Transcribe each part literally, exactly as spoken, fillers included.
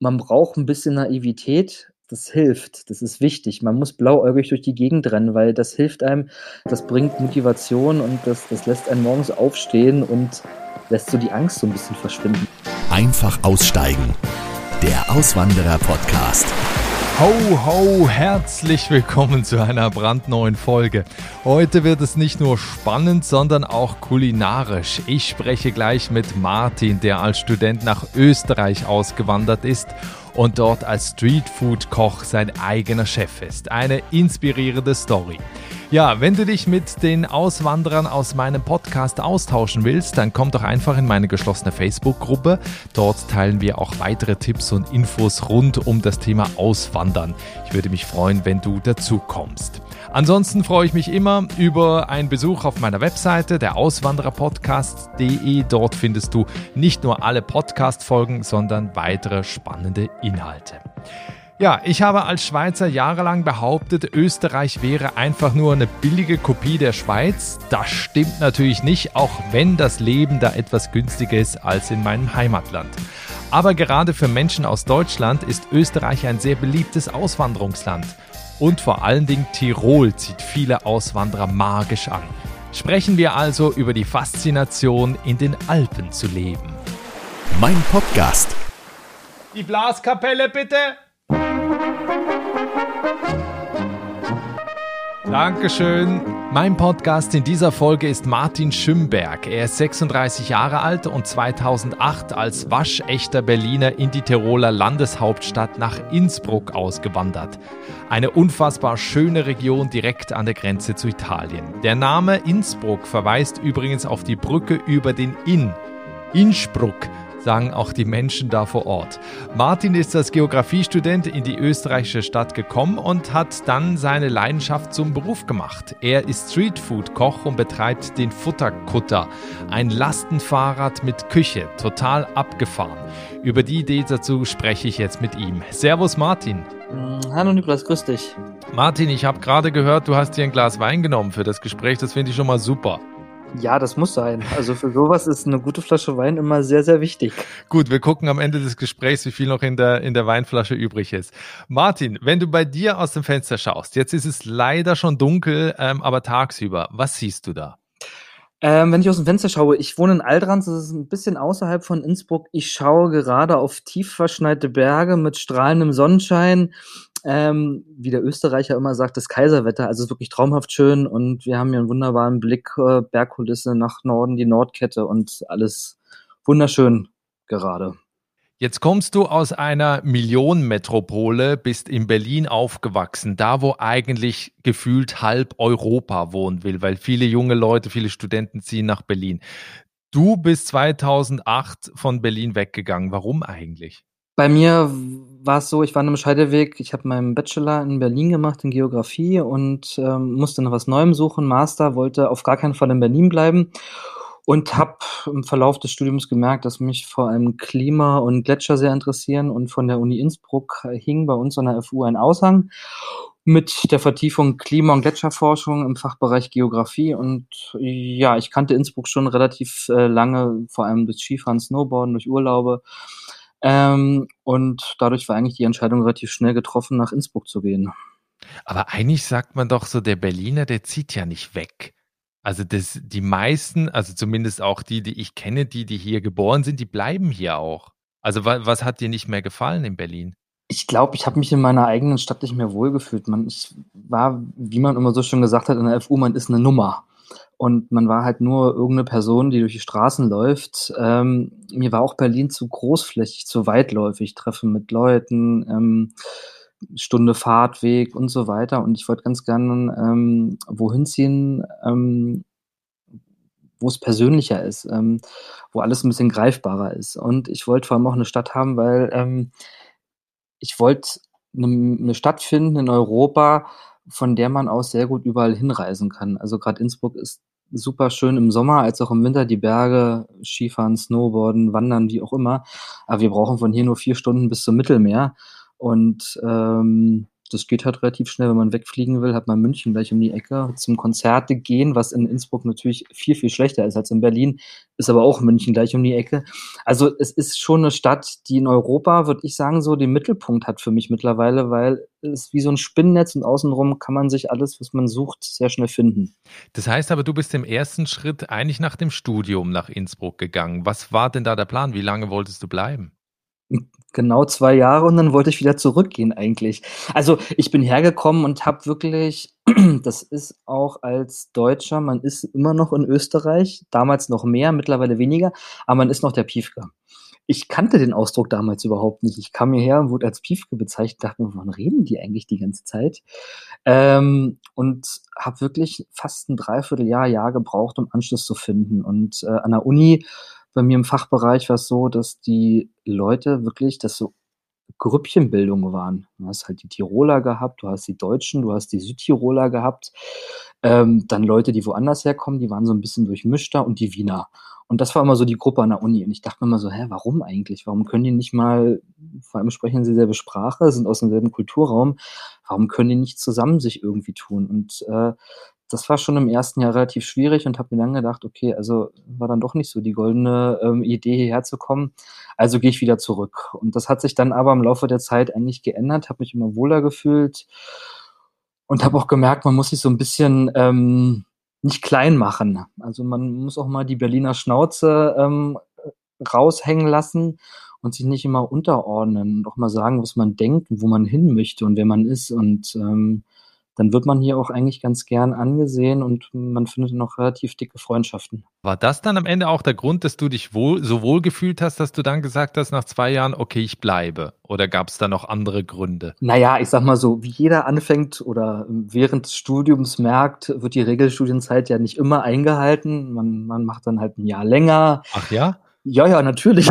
man braucht ein bisschen Naivität, das hilft, das ist wichtig. Man muss blauäugig durch die Gegend rennen, weil das hilft einem, das bringt Motivation und das das lässt einen morgens aufstehen und lässt so die Angst so ein bisschen verschwinden. Einfach aussteigen. Der Auswanderer-Podcast. Ho, ho, herzlich willkommen zu einer brandneuen Folge. Heute wird es nicht nur spannend, sondern auch kulinarisch. Ich spreche gleich mit Martin, der als Student nach Österreich ausgewandert ist und dort als Streetfood-Koch sein eigener Chef ist. Eine inspirierende Story. Ja, wenn du dich mit den Auswanderern aus meinem Podcast austauschen willst, dann komm doch einfach in meine geschlossene Facebook-Gruppe. Dort teilen wir auch weitere Tipps und Infos rund um das Thema Auswandern. Ich würde mich freuen, wenn du dazu kommst. Ansonsten freue ich mich immer über einen Besuch auf meiner Webseite, der Auswandererpodcast punkt de. Dort findest du nicht nur alle Podcast-Folgen, sondern weitere spannende Inhalte. Ja, ich habe als Schweizer jahrelang behauptet, Österreich wäre einfach nur eine billige Kopie der Schweiz. Das stimmt natürlich nicht, auch wenn das Leben da etwas günstiger ist als in meinem Heimatland. Aber gerade für Menschen aus Deutschland ist Österreich ein sehr beliebtes Auswanderungsland. Und vor allen Dingen Tirol zieht viele Auswanderer magisch an. Sprechen wir also über die Faszination, in den Alpen zu leben. Mein Podcast. Die Blaskapelle bitte! Dankeschön. Mein Podcast in dieser Folge ist Martin Schümberg. Er ist sechsunddreißig Jahre alt und zweitausendacht als waschechter Berliner in die Tiroler Landeshauptstadt nach Innsbruck ausgewandert. Eine unfassbar schöne Region direkt an der Grenze zu Italien. Der Name Innsbruck verweist übrigens auf die Brücke über den Inn. Innsbruck sagen auch die Menschen da vor Ort. Martin ist als Geografiestudent in die österreichische Stadt gekommen und hat dann seine Leidenschaft zum Beruf gemacht. Er ist Streetfood-Koch und betreibt den Futterkutter, ein Lastenfahrrad mit Küche, total abgefahren. Über die Idee dazu spreche ich jetzt mit ihm. Servus Martin. Hallo Niklas, grüß dich. Martin, ich habe gerade gehört, du hast dir ein Glas Wein genommen für das Gespräch. Das finde ich schon mal super. Ja, das muss sein. Also für sowas ist eine gute Flasche Wein immer sehr, sehr wichtig. Gut, wir gucken am Ende des Gesprächs, wie viel noch in der, in der Weinflasche übrig ist. Martin, wenn du bei dir aus dem Fenster schaust, jetzt ist es leider schon dunkel, ähm, aber tagsüber, was siehst du da? Ähm, wenn ich aus dem Fenster schaue, ich wohne in Aldrans, das ist ein bisschen außerhalb von Innsbruck. Ich schaue gerade auf tief verschneite Berge mit strahlendem Sonnenschein. Ähm, wie der Österreicher immer sagt, das Kaiserwetter. Also es ist wirklich traumhaft schön und wir haben hier einen wunderbaren Blick, äh, Bergkulisse nach Norden, die Nordkette und alles wunderschön gerade. Jetzt kommst du aus einer Millionenmetropole, bist in Berlin aufgewachsen, da wo eigentlich gefühlt halb Europa wohnen will, weil viele junge Leute, viele Studenten ziehen nach Berlin. Du bist zweitausendacht von Berlin weggegangen. Warum eigentlich? Bei mir war es so, ich war an einem Scheideweg. Ich habe meinen Bachelor in Berlin gemacht in Geografie und ähm, musste nach was Neuem suchen. Master, wollte auf gar keinen Fall in Berlin bleiben und habe im Verlauf des Studiums gemerkt, dass mich vor allem Klima und Gletscher sehr interessieren. Und von der Uni Innsbruck hing bei uns an der F U ein Aushang mit der Vertiefung Klima- und Gletscherforschung im Fachbereich Geografie. Und ja, ich kannte Innsbruck schon relativ äh, lange, vor allem durch Skifahren, Snowboarden, durch Urlaube. Ähm, und dadurch war eigentlich die Entscheidung relativ schnell getroffen, nach Innsbruck zu gehen. Aber eigentlich sagt man doch so, der Berliner, der zieht ja nicht weg. Also das, die meisten, also zumindest auch die, die ich kenne, die, die hier geboren sind, die bleiben hier auch. Also wa- was hat dir nicht mehr gefallen in Berlin? Ich glaube, ich habe mich in meiner eigenen Stadt nicht mehr wohlgefühlt. Man, ich war, wie man immer so schön gesagt hat, in der F U, man ist eine Nummer. Und man war halt nur irgendeine Person, die durch die Straßen läuft. Ähm, mir war auch Berlin zu großflächig, zu weitläufig. Treffen mit Leuten, ähm, Stunde Fahrtweg und so weiter. Und ich wollte ganz gerne ähm, wohin ziehen, ähm, wo es persönlicher ist, ähm, wo alles ein bisschen greifbarer ist. Und ich wollte vor allem auch eine Stadt haben, weil ähm, ich wollte eine, eine Stadt finden in Europa, von der man aus sehr gut überall hinreisen kann. Also gerade Innsbruck ist super schön im Sommer als auch im Winter, die Berge, Skifahren, Snowboarden, Wandern, wie auch immer. Aber wir brauchen von hier nur vier Stunden bis zum Mittelmeer. Und ähm, das geht halt relativ schnell. Wenn man wegfliegen will, hat man München gleich um die Ecke. Zum Konzerte gehen, was in Innsbruck natürlich viel, viel schlechter ist als in Berlin, ist aber auch München gleich um die Ecke. Also es ist schon eine Stadt, die in Europa, würde ich sagen, so den Mittelpunkt hat für mich mittlerweile, weil es ist wie so ein Spinnennetz und außenrum kann man sich alles, was man sucht, sehr schnell finden. Das heißt aber, du bist im ersten Schritt eigentlich nach dem Studium nach Innsbruck gegangen. Was war denn da der Plan? Wie lange wolltest du bleiben? Genau zwei Jahre und dann wollte ich wieder zurückgehen eigentlich. Also, ich bin hergekommen und habe wirklich das ist auch als Deutscher, man ist immer noch in Österreich, damals noch mehr, mittlerweile weniger, aber man ist noch der Piefke. Ich kannte den Ausdruck damals überhaupt nicht. Ich kam hierher und wurde als Piefke bezeichnet, dachte mir: „Wovon reden die eigentlich die ganze Zeit?“ Ähm, und habe wirklich fast 'n Dreivierteljahr, Jahr gebraucht, um Anschluss zu finden. Und, äh, an der Uni bei mir im Fachbereich war's so, dass die Leute wirklich das so Grüppchenbildung waren. Du hast halt die Tiroler gehabt, du hast die Deutschen, du hast die Südtiroler gehabt, ähm, dann Leute, die woanders herkommen, die waren so 'n bisschen durchmischter und die Wiener. Und das war immer so die Gruppe an der Uni. Und ich dachte mir immer so: „Hä, warum eigentlich? Warum können die nicht mal vor allem sprechen sie dieselbe Sprache, sind aus demselben Kulturraum. Warum können die nicht zusammen sich irgendwie tun?“ Und, äh, das war schon im ersten Jahr relativ schwierig und habe mir dann gedacht: „Okay, also war dann doch nicht so die goldene, ähm, Idee, hierher zu kommen. Also gehe ich wieder zurück.“ Und das hat sich dann aber im Laufe der Zeit eigentlich geändert, habe mich immer wohler gefühlt und habe auch gemerkt, man muss sich so 'n bisschen, ähm, nicht klein machen. Also, man muss auch mal die Berliner Schnauze, ähm, raushängen lassen und sich nicht immer unterordnen und auch mal sagen, was man denkt und wo man hin möchte und wer man ist. Und, ähm, dann wird man hier auch eigentlich ganz gern angesehen und man findet dann auch relativ dicke Freundschaften. War das dann am Ende auch der Grund, dass du dich wohl so wohl gefühlt hast, dass du dann gesagt hast nach zwei Jahren: „Okay, ich bleibe“? Oder gab's da noch andere Gründe? Na ja, ich sage mal so, wie jeder anfängt oder während des Studiums merkt, wird die Regelstudienzeit ja nicht immer eingehalten. Man man macht dann halt 'n Jahr länger. Ach ja? Ja, ja, natürlich.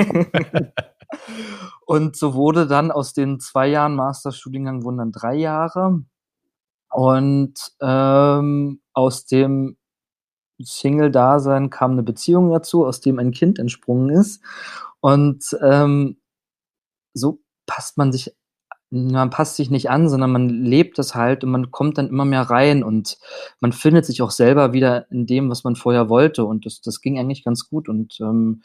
Und so wurde dann aus den zwei Jahren Masterstudiengang wurden dann drei Jahre. Und, ähm, aus dem Single-Dasein kam 'ne Beziehung dazu, aus dem ein Kind entsprungen ist. Und, ähm, so passt man sich man passt sich nicht an, sondern man lebt das halt und man kommt dann immer mehr rein und man findet sich auch selber wieder in dem, was man vorher wollte. Und das das ging eigentlich ganz gut und, ähm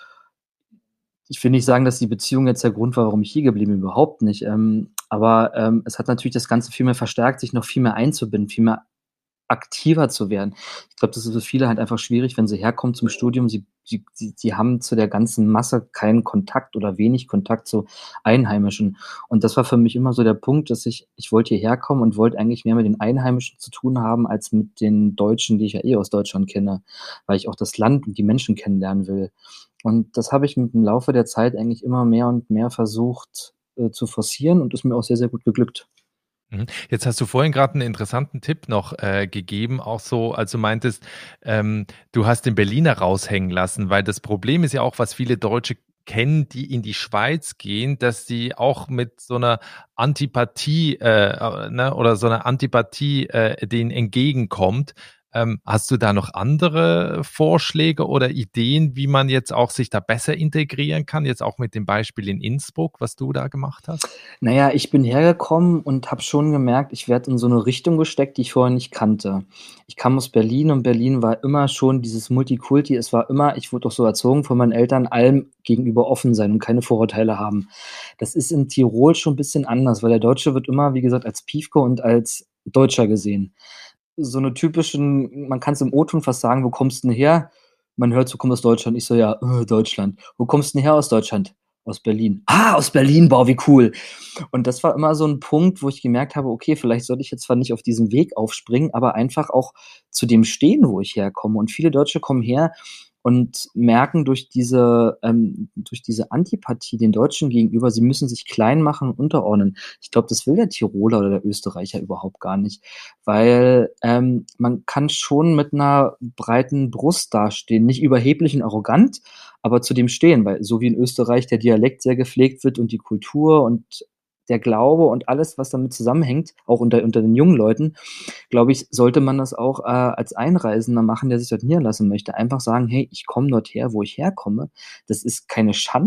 ich will nicht sagen, dass die Beziehung jetzt der Grund war, warum ich hier geblieben bin, überhaupt nicht. Ähm, aber, ähm, es hat natürlich das Ganze viel mehr verstärkt, sich noch viel mehr einzubinden, viel mehr aktiver zu werden. Ich glaube, das ist für viele halt einfach schwierig, wenn sie herkommen zum Studium. Sie sie sie sie haben zu der ganzen Masse keinen Kontakt oder wenig Kontakt zu Einheimischen. Und das war für mich immer so der Punkt, dass ich ich wollte hierher kommen und wollte eigentlich mehr mit den Einheimischen zu tun haben, als mit den Deutschen, die ich ja eh aus Deutschland kenne, weil ich auch das Land und die Menschen kennenlernen will. Und das habe ich mit dem Laufe der Zeit eigentlich immer mehr und mehr versucht, äh, zu forcieren und ist mir auch sehr, sehr gut geglückt. Mhm. Jetzt hast du vorhin grad 'n interessanten Tipp noch, äh, gegeben, auch so, als du meintest, ähm, du hast den Berliner raushängen lassen, weil das Problem ist ja auch, was viele Deutsche kennen, die in die Schweiz gehen, dass die auch mit so 'ner Antipathie, äh, äh, ne oder so 'ner Antipathie, äh, denen entgegenkommt. Ähm, hast du da noch andere Vorschläge oder Ideen, wie man jetzt auch sich da besser integrieren kann, jetzt auch mit dem Beispiel in Innsbruck, was du da gemacht hast? Na ja, ich bin hergekommen und habe schon gemerkt, ich werde in so 'ne Richtung gesteckt, die ich vorher nicht kannte. Ich kam aus Berlin und Berlin war immer schon dieses Multikulti. Es war immer ich wurde auch so erzogen von meinen Eltern, allem gegenüber offen sein und keine Vorurteile haben. Das ist in Tirol schon 'n bisschen anders, weil der Deutsche wird immer, wie gesagt, als Piefke und als Deutscher gesehen. So 'ne typischen man kann's im O-Ton fast sagen: „Wo kommst 'n her?“ Man hört so: „Komme aus Deutschland.“ Ich so: „Ja, äh, Deutschland.“ „Wo kommst 'n her aus Deutschland?“ „Aus Berlin.“ „Ah, aus Berlin, boah, wie cool.“ Und das war immer so 'n Punkt, wo ich gemerkt habe: „Okay, vielleicht sollte ich jetzt zwar nicht auf diesen Weg aufspringen, aber einfach auch zu dem stehen, wo ich herkomme.“ Und viele Deutsche kommen her und merken durch diese ähm, durch diese Antipathie den Deutschen gegenüber, sie müssen sich klein machen und unterordnen. Ich glaube, das will der Tiroler oder der Österreicher überhaupt gar nicht, weil, ähm, man kann schon mit 'ner breiten Brust dastehen, nicht überheblich und arrogant, aber zu dem stehen, weil so wie in Österreich der Dialekt sehr gepflegt wird und die Kultur und der Glaube und alles, was damit zusammenhängt, auch unter unter den jungen Leuten, glaube ich, sollte man das auch, äh, als Einreisender machen, der sich dort niederlassen möchte. Einfach sagen: „Hey, ich komme dort her, wo ich herkomme. Das ist keine Schand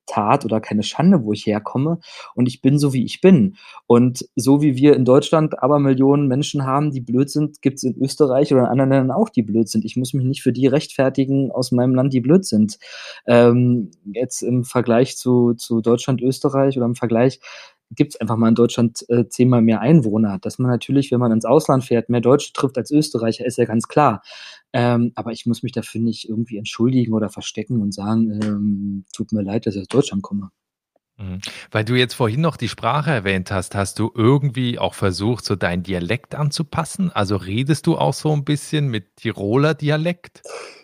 Tat oder keine Schande, wo ich herkomme und ich bin so, wie ich bin. Und so wie wir in Deutschland Abermillionen Menschen haben, die blöd sind, gibt's in Österreich oder in anderen Ländern auch, die blöd sind. Ich muss mich nicht für die rechtfertigen aus meinem Land, die blöd sind. Ähm, jetzt im Vergleich zu zu Deutschland, Österreich oder im Vergleich gibt's einfach mal in Deutschland äh, zehnmal mehr Einwohner. Dass man natürlich, wenn man ins Ausland fährt, mehr Deutsche trifft als Österreicher, ist ja ganz klar. Ähm, aber ich muss mich dafür nicht irgendwie entschuldigen oder verstecken und sagen, ähm, tut mir leid, dass ich aus Deutschland komme. Mhm. Weil du jetzt vorhin noch die Sprache erwähnt hast, hast du irgendwie auch versucht, so deinen Dialekt anzupassen? Also redest du auch so ein bisschen mit Tiroler Dialekt?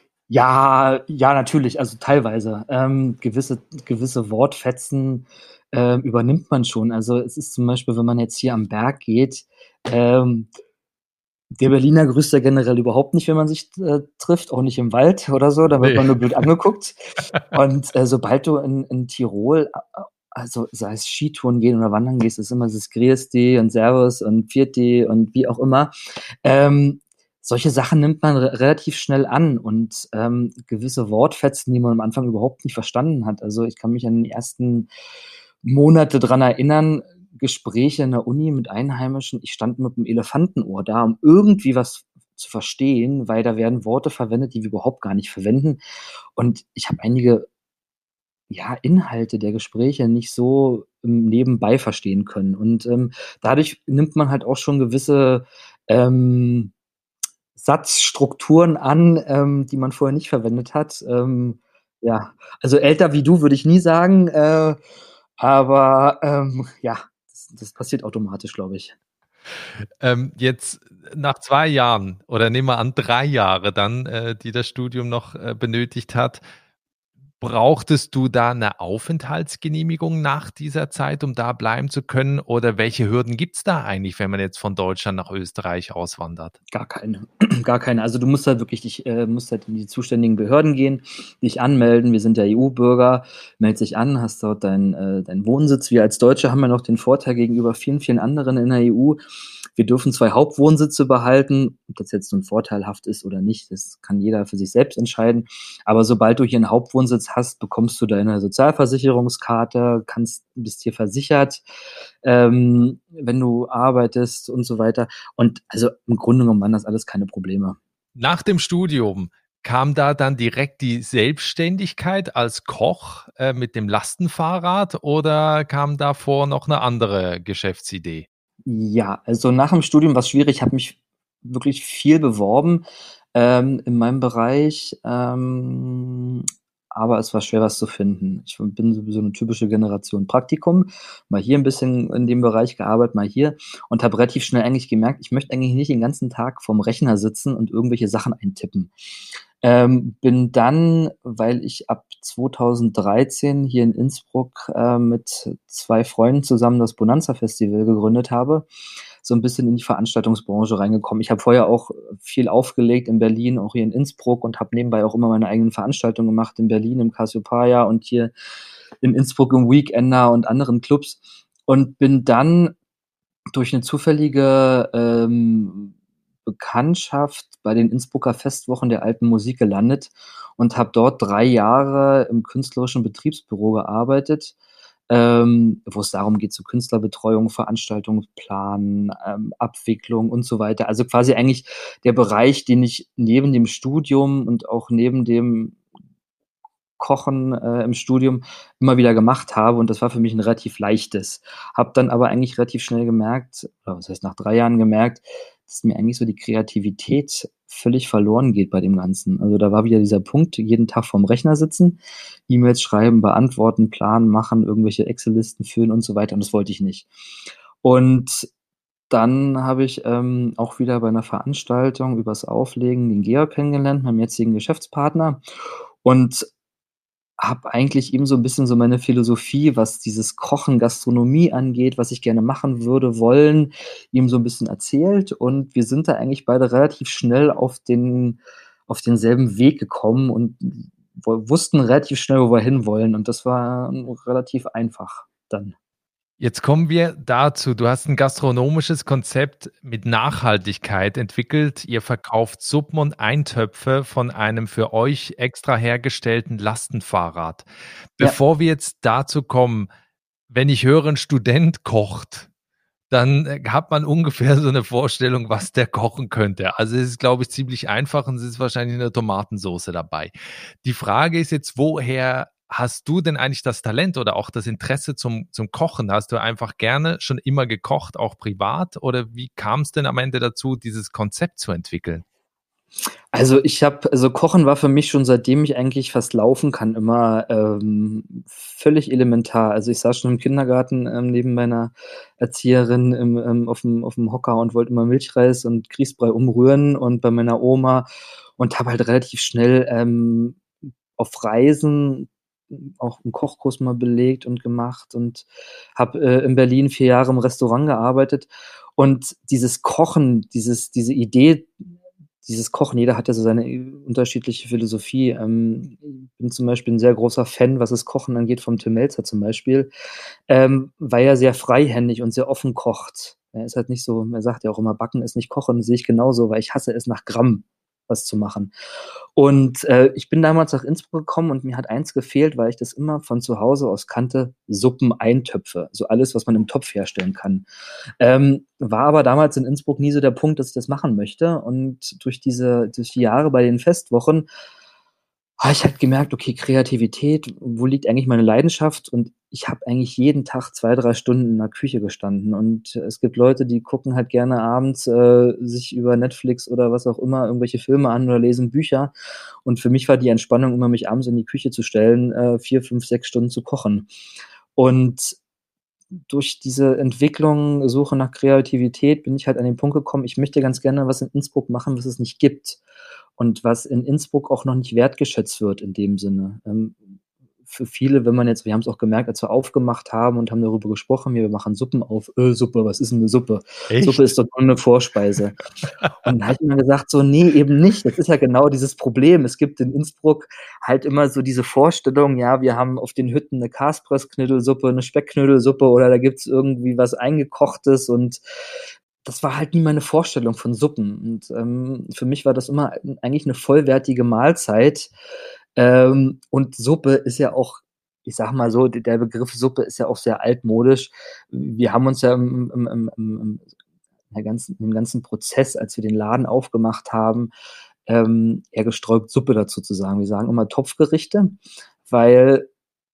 Ja, ja, natürlich, also teilweise. Ähm, gewisse gewisse Wortfetzen, ähm, übernimmt man schon. Also, es ist zum Beispiel, wenn man jetzt hier am Berg geht, ähm der Berliner grüßt ja generell überhaupt nicht, wenn man sich, äh, trifft, auch nicht im Wald oder so, da wird Ne. man nur blöd angeguckt. Und, äh, sobald du in in Tirol, a a also sei es Skitouren gehen oder wandern gehst, ist immer dieses Grüß dich und Servus und Pfiat dich und wie auch immer. Ähm, solche Sachen nimmt man re relativ schnell an und, ähm, gewisse Wortfetzen, die man am Anfang überhaupt nicht verstanden hat. Also, ich kann mich an die ersten Monate dran erinnern, Gespräche in der Uni mit Einheimischen. Ich stand mit dem Elefantenohr da, um irgendwie was zu verstehen, weil da werden Worte verwendet, die wir überhaupt gar nicht verwenden. Und ich habe einige, ja, Inhalte der Gespräche nicht so im Nebenbei verstehen können. Und, ähm, dadurch nimmt man halt auch schon gewisse, ähm, Satzstrukturen an, ähm, die man vorher nicht verwendet hat. Ähm, ja, also älter wie du würde ich nie sagen, äh, aber, ähm, ja, das das passiert automatisch, glaube ich. Ähm, jetzt nach zwei Jahren oder nehmen wir an drei Jahre dann, äh, die das Studium noch, äh, benötigt hat. Brauchtest du da 'ne Aufenthaltsgenehmigung nach dieser Zeit, um da bleiben zu können? Oder welche Hürden gibt's da eigentlich, wenn man jetzt von Deutschland nach Österreich auswandert? Gar keine. Gar keine. Also, du musst halt wirklich dich äh, musst halt in die zuständigen Behörden gehen, dich anmelden. Wir sind ja E U-Bürger, meldest dich an, hast dort deinen äh, deinen Wohnsitz. Wir als Deutsche haben ja noch den Vorteil gegenüber vielen, vielen anderen in der E U, wir dürfen zwei Hauptwohnsitze behalten. Ob das jetzt nun vorteilhaft ist oder nicht, das kann jeder für sich selbst entscheiden. Aber sobald du hier 'n Hauptwohnsitz hast, bekommst du deine Sozialversicherungskarte, kannst bist hier versichert, ähm, wenn du arbeitest und so weiter. Und also, im Grunde genommen waren das alles keine Probleme. Nach dem Studium kam da dann direkt die Selbstständigkeit als Koch, äh, mit dem Lastenfahrrad oder kam davor noch 'ne andere Geschäftsidee? Ja, also nach dem Studium war's schwierig. Ich habe mich wirklich viel beworben, ähm, in meinem Bereich, ähm, aber es war schwer, was zu finden. Ich bin sowieso 'ne typische Generation Praktikum, mal hier 'n bisschen in dem Bereich gearbeitet, mal hier und habe relativ schnell eigentlich gemerkt, ich möchte eigentlich nicht den ganzen Tag vorm Rechner sitzen und irgendwelche Sachen eintippen. Ähm, bin dann, weil ich ab zweitausenddreizehn hier in Innsbruck, äh, mit zwei Freunden zusammen das Bonanza Festival gegründet habe, so 'n bisschen in die Veranstaltungsbranche reingekommen. Ich habe vorher auch viel aufgelegt in Berlin, auch hier in Innsbruck und habe nebenbei auch immer meine eigenen Veranstaltungen gemacht in Berlin im Cassiopeia und hier in Innsbruck im Weekender und anderen Clubs und bin dann durch 'ne zufällige, ähm, Bekanntschaft bei den Innsbrucker Festwochen der Alten Musik gelandet und habe dort drei Jahre im künstlerischen Betriebsbüro gearbeitet, ähm, wo es darum geht, so Künstlerbetreuung, Veranstaltungen planen, ähm, Abwicklung und so weiter. Also, quasi eigentlich der Bereich, den ich neben dem Studium und auch neben dem Kochen, äh, im Studium immer wieder gemacht habe und das war für mich 'n relativ leichtes. Habe dann aber eigentlich relativ schnell gemerkt oder was heißt nach drei Jahren gemerkt, dass mir eigentlich so die Kreativität völlig verloren geht bei dem Ganzen. Also, da war wieder dieser Punkt, jeden Tag vorm Rechner sitzen, E-Mails schreiben, beantworten, planen, machen, irgendwelche Excel-Listen füllen und so weiter und das wollte ich nicht. Und dann habe ich, ähm, auch wieder bei 'ner Veranstaltung übers Auflegen den Georg kennengelernt, meinen jetzigen Geschäftspartner und habe eigentlich ihm so 'n bisschen so meine Philosophie, was dieses Kochen, Gastronomie angeht, was ich gerne machen würde, wollen, ihm so 'n bisschen erzählt und wir sind da eigentlich beide relativ schnell auf den auf denselben Weg gekommen und w wussten relativ schnell, wo wir hinwollen und das war relativ einfach dann. Jetzt kommen wir dazu. Du hast ein gastronomisches Konzept mit Nachhaltigkeit entwickelt. Ihr verkauft Suppen und Eintöpfe von einem für euch extra hergestellten Lastenfahrrad. Ja. Bevor wir jetzt dazu kommen, wenn ich höre, 'n Student kocht, dann, äh, hat man ungefähr so 'ne Vorstellung, was der kochen könnte. Also, es ist, glaube ich, ziemlich einfach und es ist wahrscheinlich 'ne Tomatensoße dabei. Die Frage ist jetzt, woher hast du denn eigentlich das Talent oder auch das Interesse zum zum Kochen? Hast du einfach gerne schon immer gekocht, auch privat? Oder wie kam's denn am Ende dazu, dieses Konzept zu entwickeln? Also, ich habe also, Kochen war für mich schon, seitdem ich eigentlich fast laufen kann, immer, ähm, völlig elementar. Also, ich saß schon im Kindergarten, ähm, neben meiner Erzieherin im ähm, aufm aufm Hocker und wollte immer Milchreis und Grießbrei umrühren und bei meiner Oma und habe halt relativ schnell, ähm, auf Reisen auch 'n Kochkurs mal belegt und gemacht und habe, äh, in Berlin vier Jahre im Restaurant gearbeitet. Und dieses Kochen, dieses diese Idee dieses Kochen, jeder hat ja so seine äh, unterschiedliche Philosophie. Ähm, bin zum Beispiel 'n sehr großer Fan, was das Kochen angeht, vom Tim Mälzer zum Beispiel, ähm, weil er sehr freihändig und sehr offen kocht. Er ist halt nicht so er sagt ja auch immer: „Backen ist nicht Kochen." Das sehe ich genauso, weil ich hasse es, nach Gramm was zu machen. Und, äh, ich bin damals nach Innsbruck gekommen und mir hat eins gefehlt, weil ich das immer von zu Hause aus kannte: Suppen, Eintöpfe, so alles, was man im Topf herstellen kann. Ähm, war aber damals in Innsbruck nie so der Punkt, dass ich das machen möchte. Und durch diese durch die Jahre bei den Festwochen habe ich halt gemerkt, okay, Kreativität, wo liegt eigentlich meine Leidenschaft? Und ich habe eigentlich jeden Tag zwei, drei Stunden in der Küche gestanden. Und es gibt Leute, die gucken halt gerne abends, äh, sich über Netflix oder was auch immer irgendwelche Filme an oder lesen Bücher. Und für mich war die Entspannung immer, mich abends in die Küche zu stellen, äh, vier, fünf, sechs Stunden zu kochen. Und durch diese Entwicklung, Suche nach Kreativität bin ich halt an den Punkt gekommen, ich möchte ganz gerne was in Innsbruck machen, was es nicht gibt und was in Innsbruck auch noch nicht wertgeschätzt wird in dem Sinne. Ähm, für viele, wenn man jetzt wir haben's auch gemerkt, als wir aufgemacht haben und haben darüber gesprochen: „Wir machen Suppen auf." „Äh, Suppe, was ist 'n 'ne Suppe? Suppe Echt? ist doch nur 'ne Vorspeise." Und dann habe ich immer gesagt so: „Ne, eben nicht." Das ist ja genau dieses Problem. Es gibt in Innsbruck halt immer so diese Vorstellung, ja, wir haben auf den Hütten 'ne Kaspressknödelsuppe, 'ne Speckknödelsuppe oder da gibt's irgendwie was Eingekochtes und das war halt nie meine Vorstellung von Suppen. Und, ähm, für mich war das immer eigentlich 'ne vollwertige Mahlzeit. Ähm, und Suppe ist ja auch ich sage mal so, d der Begriff Suppe ist ja auch sehr altmodisch. Wir haben uns ja im im im im im in der ganzen im ganzen Prozess, als wir den Laden aufgemacht haben, ähm, eher gesträubt, Suppe dazu zu sagen. Wir sagen immer Topfgerichte, weil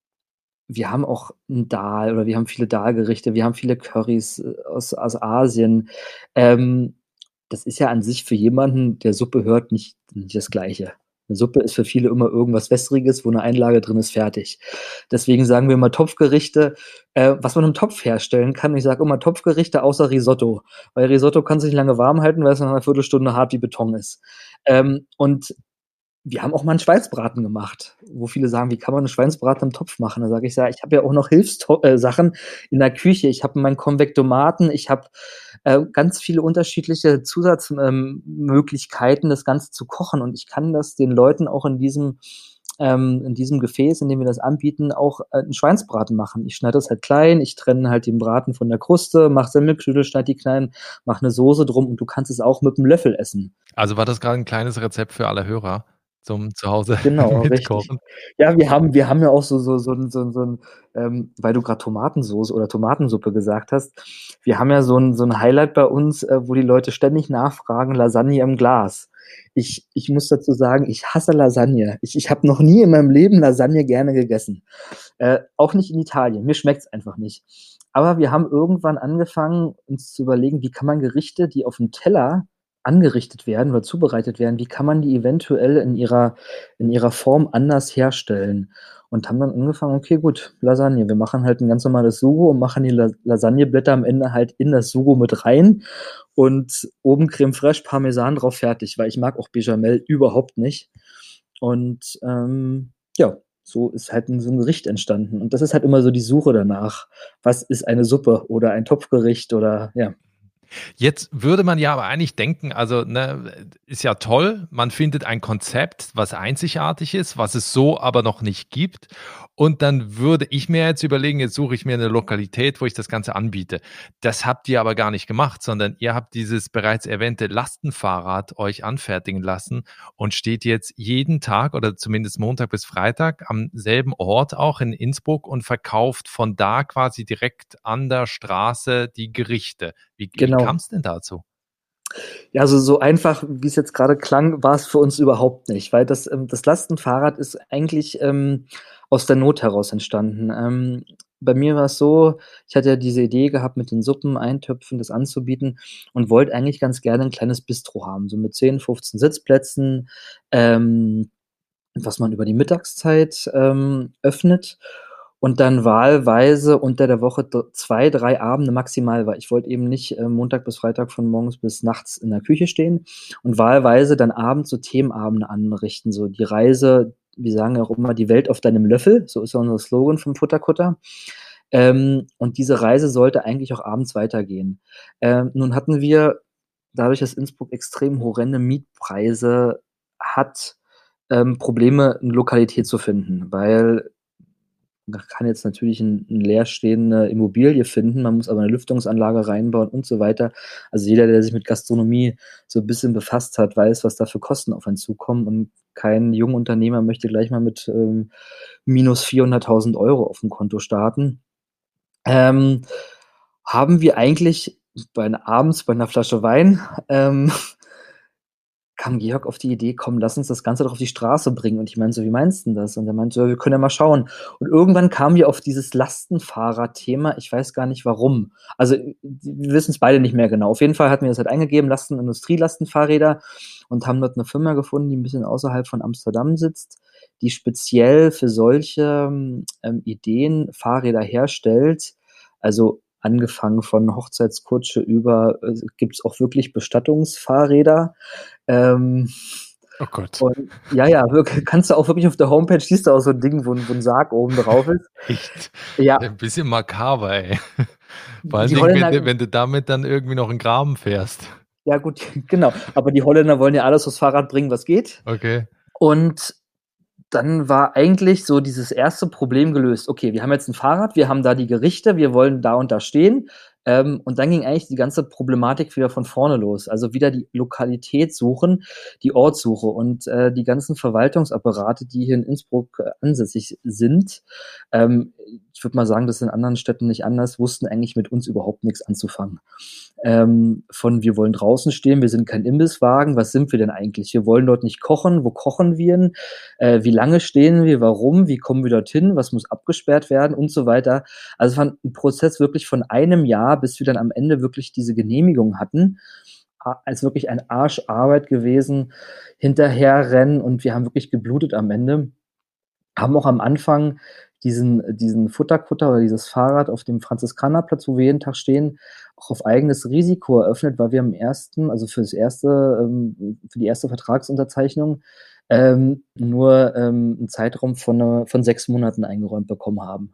wir haben auch 'n Dal oder wir haben viele Dalgerichte, wir haben viele Currys, äh, aus aus Asien. Ähm, das ist ja an sich für jemanden, der Suppe hört, nicht nicht das Gleiche. 'Ne Suppe ist für viele immer irgendwas Wässriges, wo 'ne Einlage drin ist, fertig. Deswegen sagen wir immer Topfgerichte, äh, was man im Topf herstellen kann. Ich sage immer Topfgerichte außer Risotto, weil Risotto kannst du nicht lange warm halten, weil es nach 'ner Viertelstunde hart wie Beton ist. Ähm, und wir haben auch mal 'n Schweinsbraten gemacht, wo viele sagen: „Wie kann man 'n Schweinsbraten im Topf machen?" Da sage ich: „Ja, ich habe ja auch noch Hilfsto äh, Sachen in der Küche. Ich habe meinen Konvektomaten, ich habe, äh, ganz viele unterschiedliche Zusatz ähm, Möglichkeiten, das Ganze zu kochen und ich kann das den Leuten auch in diesem ähm, in diesem Gefäß, in dem wir das anbieten, auch, äh, 'n Schweinsbraten machen. Ich schneide das halt klein, ich trenne halt den Braten von der Kruste, mache Semmelknödel, schneide die klein, mache 'ne Soße drum und du kannst es auch mit'm Löffel essen." Also, war das grad 'n kleines Rezept für alle Hörer zum zu Hause Genau, richtig. mitkochen? Ja, wir haben wir haben ja auch so so so 'n so 'n so 'n ähm, weil du grad Tomatensoße oder Tomatensuppe gesagt hast. Wir haben ja so 'n so 'n Highlight bei uns, äh, wo die Leute ständig nachfragen: Lasagne im Glas. Ich ich muss dazu sagen, ich hasse Lasagne. Ich ich habe noch nie in meinem Leben Lasagne gerne gegessen. Äh, auch nicht in Italien. Mir schmeckt's einfach nicht. Aber wir haben irgendwann angefangen, uns zu überlegen, wie kann man Gerichte, die aufm Teller angerichtet werden oder zubereitet werden, wie kann man die eventuell in ihrer in ihrer Form anders herstellen? Und haben dann angefangen: „Okay, gut, Lasagne. Wir machen halt 'n ganz normales Sugo und machen die La Lasagneblätter am Ende halt in das Sugo mit rein und oben Crème Fraîche, Parmesan drauf, fertig." Weil ich mag auch Béchamel überhaupt nicht. Und, ähm, ja, so ist halt 'n so 'n Gericht entstanden. Und das ist halt immer so die Suche danach. Was ist eine Suppe oder ein Topfgericht oder ja. Jetzt würde man ja aber eigentlich denken, also ne, ist ja toll, man findet ein Konzept, was einzigartig ist, was es so aber noch nicht gibt. Und dann würde ich mir jetzt überlegen, jetzt suche ich mir eine Lokalität, wo ich das Ganze anbiete. Das habt ihr aber gar nicht gemacht, sondern ihr habt dieses bereits erwähnte Lastenfahrrad euch anfertigen lassen und steht jetzt jeden Tag oder zumindest Montag bis Freitag am selben Ort auch in Innsbruck und verkauft von da quasi direkt an der Straße die Gerichte. Wie, wie kam Genau. es denn dazu? Ja, also so einfach, wie es jetzt gerade klang, war es für uns überhaupt nicht, weil das, ähm, das Lastenfahrrad ist eigentlich ähm, aus der Not heraus entstanden. Ähm, bei mir war es so, ich hatte ja diese Idee gehabt, mit den Suppen, Eintöpfen das anzubieten und wollte eigentlich ganz gerne ein kleines Bistro haben, so mit zehn, fünfzehn Sitzplätzen, ähm, was man über die Mittagszeit ähm, öffnet und dann wahlweise unter der Woche d zwei, drei Abende maximal, weil ich wollte eben nicht, äh, Montag bis Freitag von morgens bis nachts in der Küche stehen und wahlweise dann abends so Themenabende anrichten, so die Reise, wir sagen ja auch immer: „Die Welt auf deinem Löffel“, so ist ja unser Slogan vom Futterkutter. Ähm, und diese Reise sollte eigentlich auch abends weitergehen. Ähm, nun hatten wir, dadurch, dass Innsbruck extrem horrende Mietpreise hat, ähm, Probleme, 'ne Lokalität zu finden, weil man kann jetzt natürlich 'n 'n leerstehende Immobilie finden, man muss aber 'ne Lüftungsanlage reinbauen und so weiter. Also, jeder, der sich mit Gastronomie so 'n bisschen befasst hat, weiß, was da für Kosten auf einen zukommen und kein Jungunternehmer möchte gleich mal mit, ähm, minus vierhunderttausend Euro aufm Konto starten. Ähm, haben wir eigentlich bei 'n abends bei 'ner Flasche Wein, ähm kam Georg auf die Idee: „Komm, lass uns das Ganze doch auf die Straße bringen.“ Und ich meinte so: „Wie meinst 'n das?“ Und er meinte so: „Ja, wir können ja mal schauen.“ Und irgendwann kamen wir auf dieses Lastenfahrrad-Thema. Ich weiß gar nicht warum. Also, äh, wir wissen's beide nicht mehr genau. Auf jeden Fall hatten wir das halt eingegeben, Lasten Industrielastenfahrräder und haben dort 'ne Firma gefunden, die 'n bisschen außerhalb von Amsterdam sitzt, die speziell für solche, ähm, Ideen Fahrräder herstellt. Also, angefangen von Hochzeitskutsche über äh, gibt's auch wirklich Bestattungsfahrräder. Ähm, Oh Gott. und ja, ja, wirk kannst du auch wirklich auf der Homepage siehst du auch so 'n Ding, wo 'n wo 'n Sarg oben drauf ist. Echt? Ja. Ein bisschen makaber, ey. Vor allen Die Dingen, wenn Holländer du wenn du damit dann irgendwie noch in 'n Graben fährst. Ja gut, genau. Aber die Holländer wollen ja alles aufs Fahrrad bringen, was geht. Okay. Und dann war eigentlich so dieses erste Problem gelöst. Okay, wir haben jetzt 'n Fahrrad, wir haben da die Gerichte, wir wollen da und da stehen. Ähm, und dann ging eigentlich die ganze Problematik wieder von vorne los. Also, wieder die Lokalität suchen, die Ortssuche und, äh, die ganzen Verwaltungsapparate, die hier in Innsbruck, äh, ansässig sind, ähm, ich würde mal sagen, das ist in anderen Städten nicht anders, wussten eigentlich mit uns überhaupt nix anzufangen. Ähm, von: „Wir wollen draußen stehen, wir sind kein Imbisswagen. Was sind wir denn eigentlich? Wir wollen dort nicht kochen. Wo kochen wir 'n? Äh, wie lange stehen wir? Warum? Wie kommen wir dorthin? Was muss abgesperrt werden?“ Und so weiter. Also, es war 'n Prozess wirklich von einem Jahr, bis wir dann am Ende wirklich diese Genehmigung hatten. A ist wirklich ein Arsch Arbeit gewesen, hinterherrennen und wir haben wirklich geblutet am Ende. Haben auch am Anfang diesen diesen Futterkutter oder dieses Fahrrad auf dem Franziskanerplatz, wo wir jeden Tag stehen, auch auf eigenes Risiko eröffnet, weil wir am ersten also, fürs erste ähm, für die erste Vertragsunterzeichnung, ähm, nur, ähm, 'n Zeitraum von 'ner von sechs Monaten eingeräumt bekommen haben.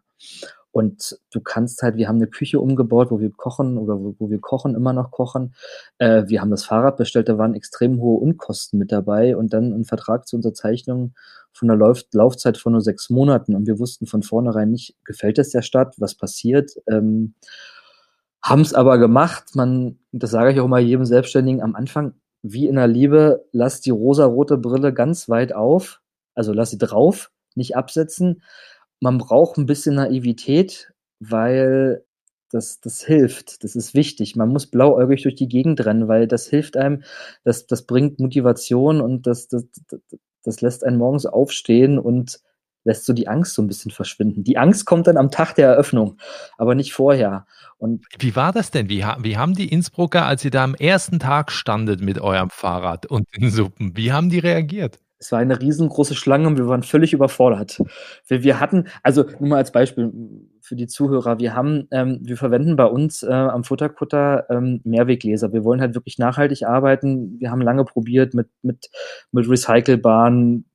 Und du kannst halt wir haben 'ne Küche umgebaut, wo wir kochen oder wo wo wir kochen immer noch kochen. Äh, wir haben das Fahrrad bestellt, da waren extrem hohe Unkosten mit dabei und dann 'n Vertrag zur Unterzeichnung von 'ner Läuft Laufzeit von nur sechs Monaten. Und wir wussten von vornherein nicht: Gefällt es der Stadt? Was passiert? Ähm, haben's aber gemacht. Man das sage ich auch immer jedem Selbstständigen am Anfang, wie in der Liebe: Lass die rosarote Brille ganz weit auf, also, lass sie drauf, nicht absetzen. Man braucht 'n bisschen Naivität, weil das das hilft. Das ist wichtig. Man muss blauäugig durch die Gegend rennen, weil das hilft einem. Das das bringt Motivation und das das d d das lässt einen morgens aufstehen und lässt so die Angst so 'n bisschen verschwinden. Die Angst kommt dann am Tag der Eröffnung, aber nicht vorher. Und Wie war das denn? Wie ha wie haben die Innsbrucker, als ihr da am ersten Tag standet mit eurem Fahrrad und den Suppen, wie haben die reagiert? Es war eine riesengroße Schlange und wir waren völlig überfordert. Wir wir hatten also, nur mal als Beispiel für die Zuhörer, wir haben ähm, wir verwenden bei uns, äh, am Futterkutter, ähm, Mehrweggläser. Wir wollen halt wirklich nachhaltig arbeiten. Wir haben lange probiert mit mit mit recycelbaren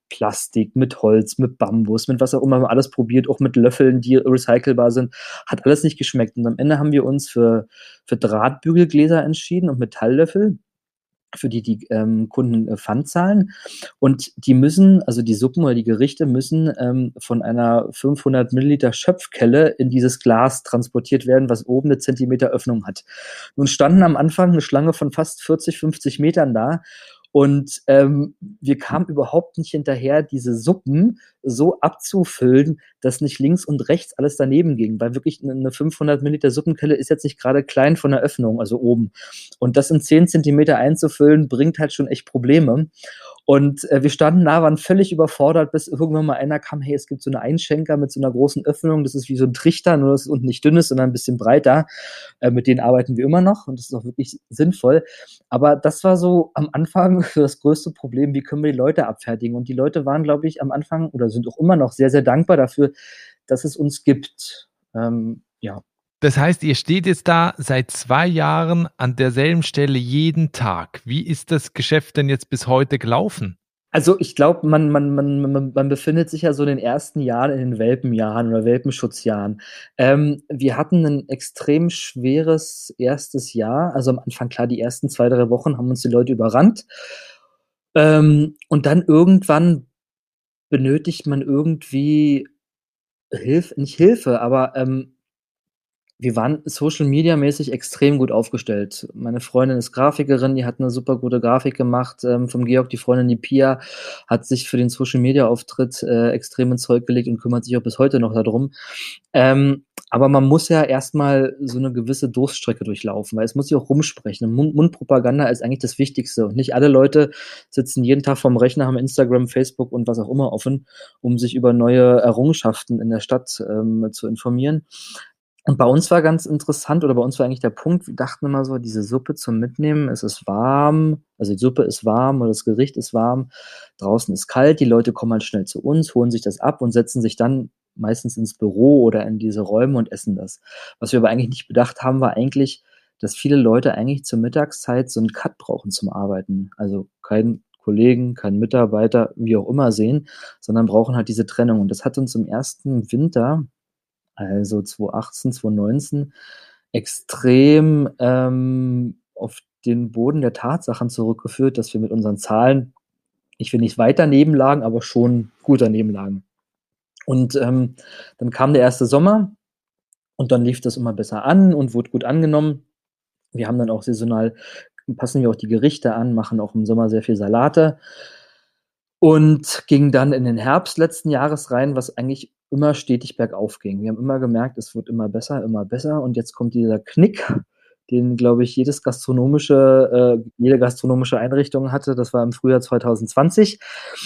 Plastik, mit Holz, mit Bambus, mit was auch immer, haben wir alles probiert, auch mit Löffeln, die recycelbar sind. Hat alles nicht geschmeckt. Und am Ende haben wir uns für, für Drahtbügelgläser entschieden und Metalllöffel, für die die ähm, Kunden äh, Pfand zahlen. Und die müssen, also die Suppen oder die Gerichte müssen ähm, von einer fünfhundert Milliliter Schöpfkelle in dieses Glas transportiert werden, was oben eine Zentimeter Öffnung hat. Nun standen am Anfang eine Schlange von fast vierzig, fünfzig Metern da. Und ähm, wir kamen überhaupt nicht hinterher, diese Suppen so abzufüllen, dass nicht links und rechts alles daneben ging. Weil wirklich eine fünfhundert Milliliter Suppenkelle ist jetzt nicht gerade klein von der Öffnung, also oben. Und das in zehn Zentimeter einzufüllen, bringt halt schon echt Probleme. Und äh, wir standen da, waren völlig überfordert, bis irgendwann mal einer kam, hey, es gibt so eine Einschenker mit so einer großen Öffnung, das ist wie so ein Trichter, nur dass es unten nicht dünn ist, sondern ein bisschen breiter. Äh, mit denen arbeiten wir immer noch und das ist auch wirklich sinnvoll. Aber das war so am Anfang das größte Problem, wie können wir die Leute abfertigen? Und die Leute waren, glaube ich, am Anfang oder sind auch immer noch sehr, sehr dankbar dafür, dass es uns gibt. Ähm, ja. Das heißt, ihr steht jetzt da seit zwei Jahren an derselben Stelle jeden Tag. Wie ist das Geschäft denn jetzt bis heute gelaufen? Also ich glaube, man, man, man, man, man befindet sich ja so in den ersten Jahren, in den Welpenjahren oder Welpenschutzjahren. Ähm, wir hatten ein extrem schweres erstes Jahr. Also am Anfang, klar, die ersten zwei, drei Wochen haben uns die Leute überrannt. Ähm, und dann irgendwann benötigt man irgendwie Hilfe, nicht Hilfe, aber ähm, wir waren Social-Media-mäßig extrem gut aufgestellt. Meine Freundin ist Grafikerin, die hat eine super gute Grafik gemacht. Ähm, vom Georg, die Freundin, die Pia, hat sich für den Social-Media-Auftritt äh, extrem ins Zeug gelegt und kümmert sich auch bis heute noch darum. Ähm, aber man muss ja erstmal so eine gewisse Durststrecke durchlaufen, weil es muss sich auch rumsprechen. Mund- Mundpropaganda ist eigentlich das Wichtigste. Und nicht alle Leute sitzen jeden Tag vorm Rechner, haben Instagram, Facebook und was auch immer offen, um sich über neue Errungenschaften in der Stadt ähm, zu informieren. Und bei uns war ganz interessant, oder bei uns war eigentlich der Punkt, wir dachten immer so, diese Suppe zum Mitnehmen, es ist warm, also die Suppe ist warm oder das Gericht ist warm, draußen ist kalt, die Leute kommen halt schnell zu uns, holen sich das ab und setzen sich dann meistens ins Büro oder in diese Räume und essen das. Was wir aber eigentlich nicht bedacht haben, war eigentlich, dass viele Leute eigentlich zur Mittagszeit so einen Cut brauchen zum Arbeiten. Also kein Kollegen, kein Mitarbeiter, wie auch immer sehen, sondern brauchen halt diese Trennung. Und das hat uns im ersten Winter, also zwanzig achtzehn, zwanzig neunzehn, extrem ähm, auf den Boden der Tatsachen zurückgeführt, dass wir mit unseren Zahlen, ich will nicht weit daneben lagen, aber schon gut daneben lagen. Und ähm, dann kam der erste Sommer und dann lief das immer besser an und wurde gut angenommen. Wir haben dann auch saisonal, passen wir auch die Gerichte an, machen auch im Sommer sehr viel Salate und ging dann in den Herbst letzten Jahres rein, was eigentlich immer stetig bergauf ging. Wir haben immer gemerkt, es wird immer besser, immer besser und jetzt kommt dieser Knick, den, glaube ich, jedes gastronomische, äh, jede gastronomische Einrichtung hatte. Das war im Frühjahr zwanzig zwanzig,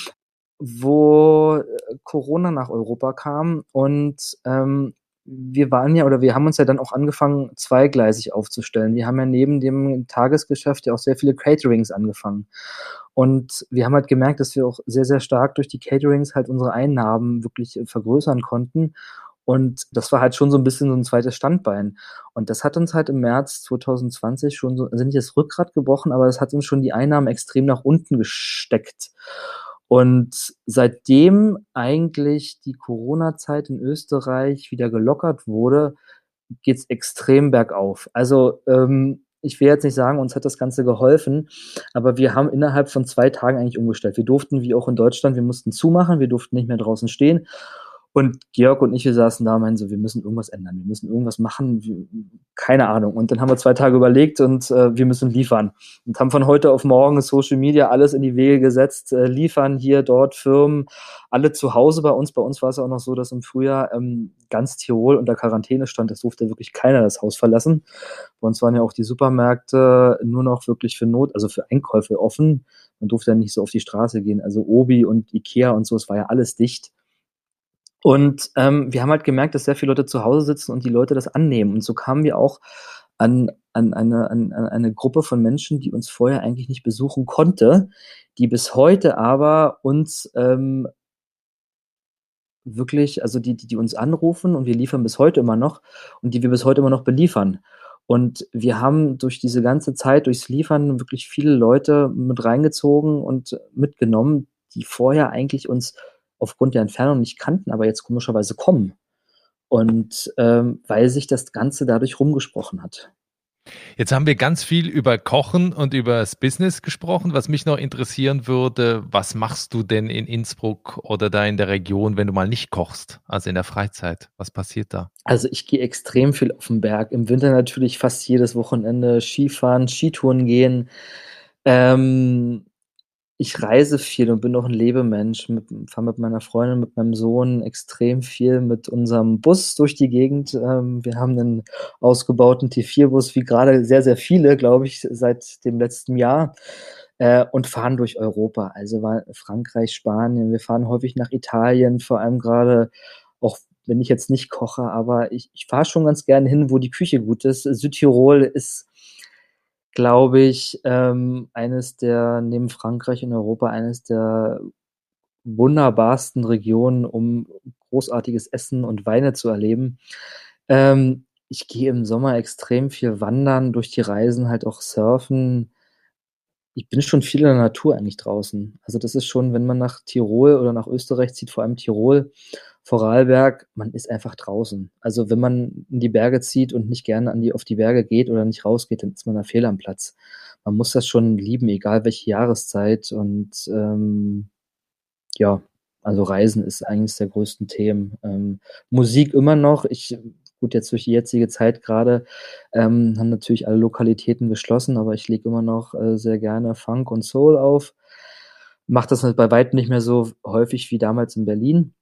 wo Corona nach Europa kam und ähm, wir waren ja, oder wir haben uns ja dann auch angefangen, zweigleisig aufzustellen. Wir haben ja neben dem Tagesgeschäft ja auch sehr viele Caterings angefangen. Und wir haben halt gemerkt, dass wir auch sehr, sehr stark durch die Caterings halt unsere Einnahmen wirklich vergrößern konnten. Und das war halt schon so ein bisschen so ein zweites Standbein. Und das hat uns halt im März zwanzig zwanzig schon so, also nicht das Rückgrat gebrochen, aber es hat uns schon die Einnahmen extrem nach unten gesteckt. Und seitdem eigentlich die Corona-Zeit in Österreich wieder gelockert wurde, geht's extrem bergauf. Also ähm, ich will jetzt nicht sagen, uns hat das Ganze geholfen, aber wir haben innerhalb von zwei Tagen eigentlich umgestellt. Wir durften, wie auch in Deutschland, wir mussten zumachen, wir durften nicht mehr draußen stehen. Und Georg und ich, wir saßen da und meinen so, wir müssen irgendwas ändern, wir müssen irgendwas machen, wir, keine Ahnung. Und dann haben wir zwei Tage überlegt und äh, wir müssen liefern. Und haben von heute auf morgen Social Media alles in die Wege gesetzt, äh, liefern hier, dort, Firmen, alle zu Hause bei uns. Bei uns war es auch noch so, dass im Frühjahr ähm, ganz Tirol unter Quarantäne stand. Es durfte wirklich keiner das Haus verlassen. Bei uns waren ja auch die Supermärkte nur noch wirklich für Not, also für Einkäufe offen. Man durfte ja nicht so auf die Straße gehen. Also Obi und Ikea und so, es war ja alles dicht. Und ähm, wir haben halt gemerkt, dass sehr viele Leute zu Hause sitzen und die Leute das annehmen. Und so kamen wir auch an, an, eine, an, an eine Gruppe von Menschen, die uns vorher eigentlich nicht besuchen konnte, die bis heute aber uns ähm, wirklich, also die, die, die uns anrufen und wir liefern bis heute immer noch und die wir bis heute immer noch beliefern. Und wir haben durch diese ganze Zeit, durchs Liefern wirklich viele Leute mit reingezogen und mitgenommen, die vorher eigentlich uns aufgrund der Entfernung nicht kannten, aber jetzt komischerweise kommen. Und ähm, weil sich das Ganze dadurch rumgesprochen hat. Jetzt haben wir ganz viel über Kochen und über das Business gesprochen. Was mich noch interessieren würde, was machst du denn in Innsbruck oder da in der Region, wenn du mal nicht kochst, also in der Freizeit? Was passiert da? Also ich gehe extrem viel auf den Berg. Im Winter natürlich fast jedes Wochenende Skifahren, Skitouren gehen. Ähm, ich reise viel und bin auch ein Lebemensch. Mit, fahre mit meiner Freundin, mit meinem Sohn extrem viel mit unserem Bus durch die Gegend. Ähm, wir haben einen ausgebauten T vier Bus, wie gerade sehr, sehr viele, glaube ich, seit dem letzten Jahr. Äh, und fahren durch Europa. Also war Frankreich, Spanien. Wir fahren häufig nach Italien, vor allem gerade auch wenn ich jetzt nicht koche, aber ich, ich fahre schon ganz gerne hin, wo die Küche gut ist. Südtirol ist, glaube ich, ähm, eines der, neben Frankreich in Europa, eines der wunderbarsten Regionen, um großartiges Essen und Weine zu erleben. Ähm, ich gehe im Sommer extrem viel wandern, durch die Reisen halt auch surfen. Ich bin schon viel in der Natur eigentlich draußen. Also das ist schon, wenn man nach Tirol oder nach Österreich zieht, vor allem Tirol, Vorarlberg, man ist einfach draußen. Also wenn man in die Berge zieht und nicht gerne an die, auf die Berge geht oder nicht rausgeht, dann ist man da fehl am Platz. Man muss das schon lieben, egal welche Jahreszeit. Und ähm, ja, also Reisen ist eines der größten Themen. Ähm, Musik immer noch. Ich, gut, jetzt durch die jetzige Zeit gerade ähm, haben natürlich alle Lokalitäten geschlossen, aber ich lege immer noch äh, sehr gerne Funk und Soul auf. Mache das bei weitem nicht mehr so häufig wie damals in Berlin.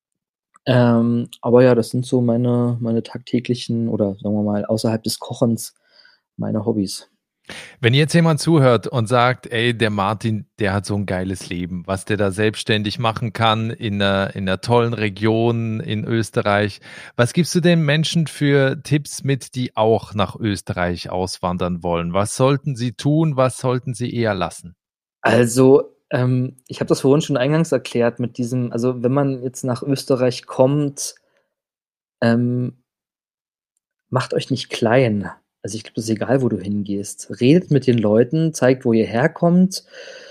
Ähm, aber ja, das sind so meine, meine tagtäglichen oder sagen wir mal außerhalb des Kochens meine Hobbys. Wenn jetzt jemand zuhört und sagt, ey, der Martin, der hat so ein geiles Leben, was der da selbstständig machen kann in einer, in einer tollen Region in Österreich. Was gibst du den Menschen für Tipps mit, die auch nach Österreich auswandern wollen? Was sollten sie tun? Was sollten sie eher lassen? Also, ähm, ich habe das vorhin schon eingangs erklärt mit diesem, also wenn man jetzt nach Österreich kommt, ähm, macht euch nicht klein. Also ich glaube, es ist egal, wo du hingehst. Redet mit den Leuten, zeigt, wo ihr herkommt.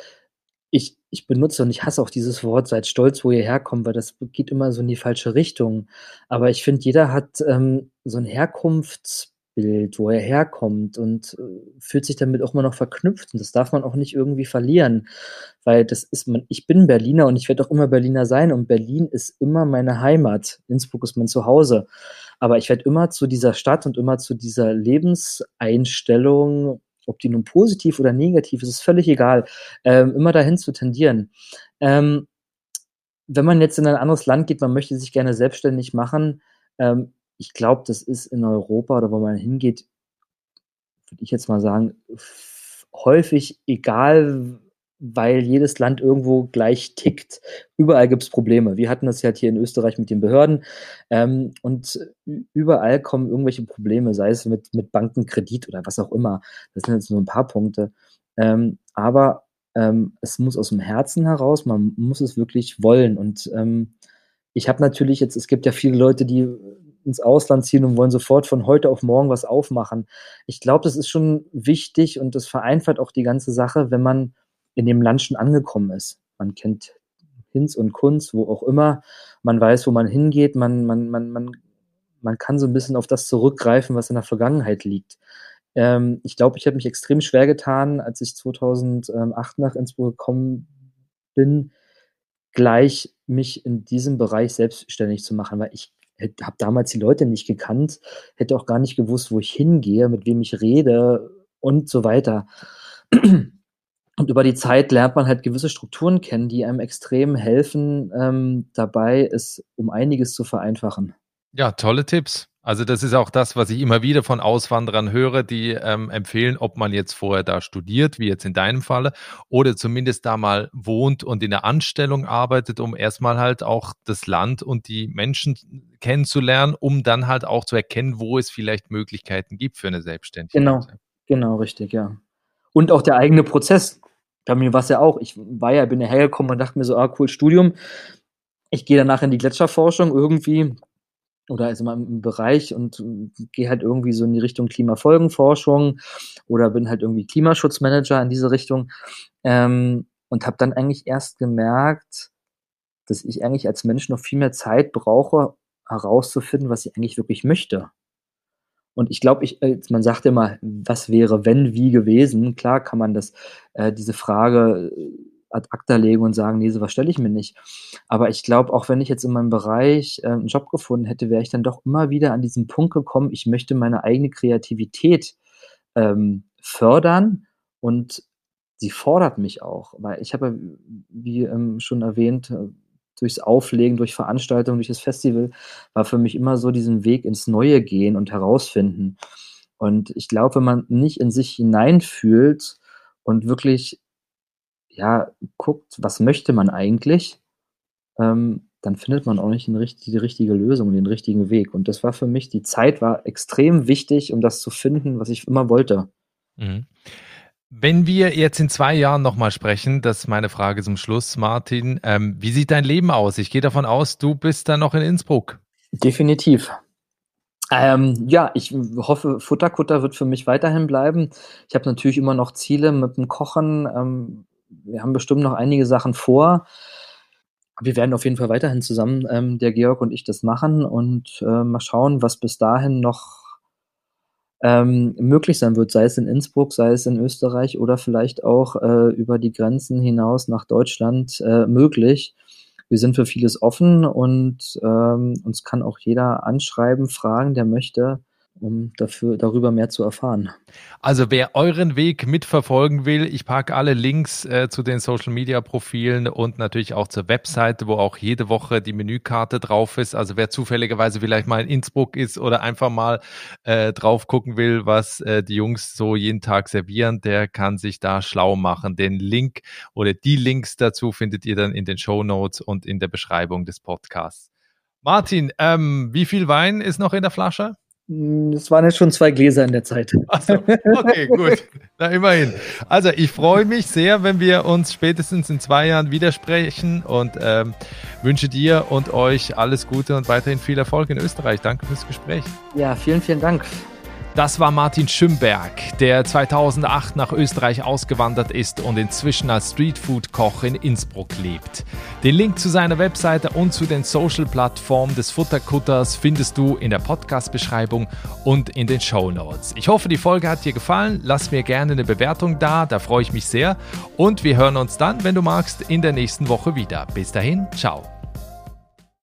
Ich, ich benutze und ich hasse auch dieses Wort, seid stolz, wo ihr herkommt, weil das geht immer so in die falsche Richtung. Aber ich finde, jeder hat ähm, so ein Herkunftsbild, wo er herkommt und äh, fühlt sich damit auch immer noch verknüpft. Und das darf man auch nicht irgendwie verlieren, weil das ist man, ich bin Berliner und ich werde auch immer Berliner sein und Berlin ist immer meine Heimat. Innsbruck ist mein Zuhause. Aber ich werde immer zu dieser Stadt und immer zu dieser Lebenseinstellung, ob die nun positiv oder negativ ist, ist völlig egal, ähm, immer dahin zu tendieren. Ähm, wenn man jetzt in ein anderes Land geht, man möchte sich gerne selbstständig machen, ähm, ich glaube, das ist in Europa oder wo man hingeht, würde ich jetzt mal sagen, f- häufig egal, weil jedes Land irgendwo gleich tickt. Überall gibt es Probleme. Wir hatten das ja hier in Österreich mit den Behörden ähm, und ü- überall kommen irgendwelche Probleme, sei es mit, mit Bankenkredit oder was auch immer. Das sind jetzt nur ein paar Punkte. Ähm, aber ähm, es muss aus dem Herzen heraus, man muss es wirklich wollen. Und ähm, ich habe natürlich jetzt, es gibt ja viele Leute, die ins Ausland ziehen und wollen sofort von heute auf morgen was aufmachen. Ich glaube, das ist schon wichtig und das vereinfacht auch die ganze Sache, wenn man in dem Land schon angekommen ist. Man kennt Hinz und Kunz, wo auch immer. Man weiß, wo man hingeht. Man, man, man, man, man kann so ein bisschen auf das zurückgreifen, was in der Vergangenheit liegt. Ähm, ich glaube, ich habe mich extrem schwer getan, als ich zweitausendacht nach Innsbruck gekommen bin, gleich mich in diesem Bereich selbstständig zu machen, weil ich habe damals die Leute nicht gekannt, hätte auch gar nicht gewusst, wo ich hingehe, mit wem ich rede und so weiter. Und über die Zeit lernt man halt gewisse Strukturen kennen, die einem extrem helfen, ähm, dabei es um einiges zu vereinfachen. Ja, tolle Tipps. Also das ist auch das, was ich immer wieder von Auswanderern höre, die ähm, empfehlen, ob man jetzt vorher da studiert, wie jetzt in deinem Falle, oder zumindest da mal wohnt und in der Anstellung arbeitet, um erstmal halt auch das Land und die Menschen kennenzulernen, um dann halt auch zu erkennen, wo es vielleicht Möglichkeiten gibt für eine Selbstständigkeit. Genau, genau, richtig, ja. Und auch der eigene Prozess. Bei mir war es ja auch, ich war ja, bin ja hergekommen und dachte mir so, ah, cool, Studium. Ich gehe danach in die Gletscherforschung irgendwie oder also mal im Bereich und äh, gehe halt irgendwie so in die Richtung Klimafolgenforschung oder bin halt irgendwie Klimaschutzmanager in diese Richtung. Ähm, und habe dann eigentlich erst gemerkt, dass ich eigentlich als Mensch noch viel mehr Zeit brauche, herauszufinden, was ich eigentlich wirklich möchte. Und ich glaube, ich äh, man sagt immer: „Was wäre, wenn, wie gewesen?“ Klar kann man das äh, diese Frage äh, ad acta legen und sagen: „Ne, so was stelle ich mir nicht.“ Aber ich glaube, auch wenn ich jetzt in meinem Bereich, äh, 'n Job gefunden hätte, wäre ich dann doch immer wieder an diesen Punkt gekommen, ich möchte meine eigene Kreativität, ähm, fördern und sie fordert mich auch, weil ich habe ja, wie, ähm, schon erwähnt, äh, durchs Auflegen, durch Veranstaltungen, durch das Festival, war für mich immer so diesen Weg ins Neue gehen und herausfinden. Und ich glaube, wenn man nicht in sich hineinfühlt und wirklich, ja, guckt, was möchte man eigentlich, ähm, dann findet man auch nicht 'n richt die richtige Lösung, den richtigen Weg. Und das war für mich die Zeit war extrem wichtig, um das zu finden, was ich immer wollte. Mhm. Wenn wir jetzt in zwei Jahren noch mal sprechen, das ist meine Frage zum Schluss, Martin, ähm, wie sieht dein Leben aus? Ich gehe davon aus, du bist dann noch in Innsbruck. Definitiv. Ähm, ja, ich hoffe, Futterkutter wird für mich weiterhin bleiben. Ich habe natürlich immer noch Ziele mit dem Kochen. Ähm, wir haben bestimmt noch einige Sachen vor. Wir werden auf jeden Fall weiterhin zusammen, ähm, der Georg und ich, das machen und, äh, mal schauen, was bis dahin noch ähm, möglich sein wird, sei es in Innsbruck, sei es in Österreich oder vielleicht auch, äh, über die Grenzen hinaus nach Deutschland, äh, möglich. Wir sind für vieles offen und, ähm, uns kann auch jeder anschreiben, fragen, der möchte, um dafür darüber mehr zu erfahren. Also wer euren Weg mitverfolgen will, ich packe alle Links äh, zu den Social-Media-Profilen und natürlich auch zur Webseite, wo auch jede Woche die Menükarte drauf ist. Also wer zufälligerweise vielleicht mal in Innsbruck ist oder einfach mal äh, drauf gucken will, was äh, die Jungs so jeden Tag servieren, der kann sich da schlau machen. Den Link oder die Links dazu findet ihr dann in den Shownotes und in der Beschreibung des Podcasts. Martin, ähm, wie viel Wein ist noch in der Flasche? Hm, das waren jetzt schon zwei Gläser in der Zeit. Ach so, okay, gut. Na, immerhin. Also, ich freue mich sehr, wenn wir uns spätestens in zwei Jahren widersprechen und ähm, wünsche dir und euch alles Gute und weiterhin viel Erfolg in Österreich. Danke fürs Gespräch. Ja, vielen, vielen Dank. Das war Martin Schümberg, der zweitausendacht nach Österreich ausgewandert ist und inzwischen als Streetfood-Koch in Innsbruck lebt. Den Link zu seiner Webseite und zu den Social-Plattformen des Futterkutters findest du in der Podcast-Beschreibung und in den Shownotes. Ich hoffe, die Folge hat dir gefallen. Lass mir gerne eine Bewertung da, da freue ich mich sehr. Und wir hören uns dann, wenn du magst, in der nächsten Woche wieder. Bis dahin, ciao.